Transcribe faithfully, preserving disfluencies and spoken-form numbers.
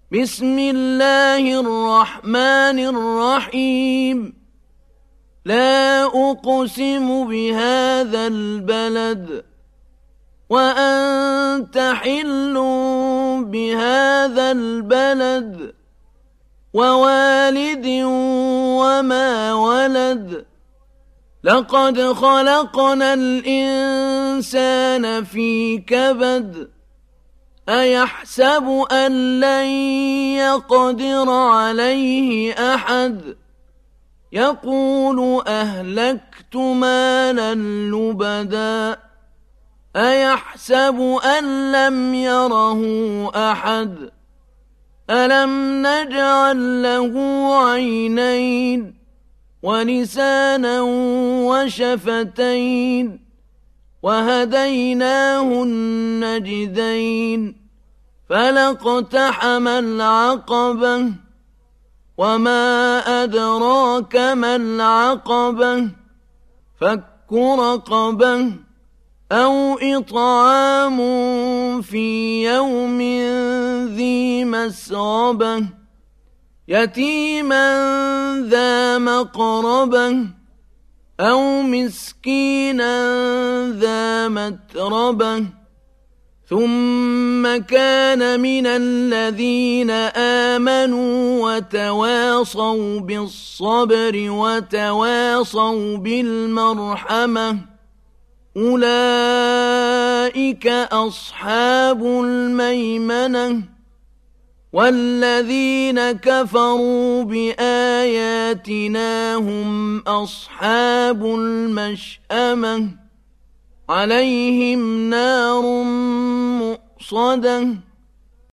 بسم الله الرحمن الرحيم لا أقسم بهذا البلد وأنت حل بهذا البلد ووالد وما ولد لقد خلقنا الإنسان في كبد أيحسب أن لن يقدر عليه أحد يقول أهلكت مالا لبدا أيحسب أن لم يره أحد ألم نجعل له عينين ولسانا وشفتين وهديناه النجدين فلاقتحم العقبة وما أدراك ما العقبة فك رقبة أو إطعام في يوم ذي مسغبة يتيما ذا مقربة أو مسكينا ذا متربة ثم كان من الذين آمنوا وتواصوا بالصبر وتواصوا بالمرحمة أولئك أصحاب الميمنة والذين كفروا بآياتنا هم أصحاب المشأمة عليهم نار مؤصدة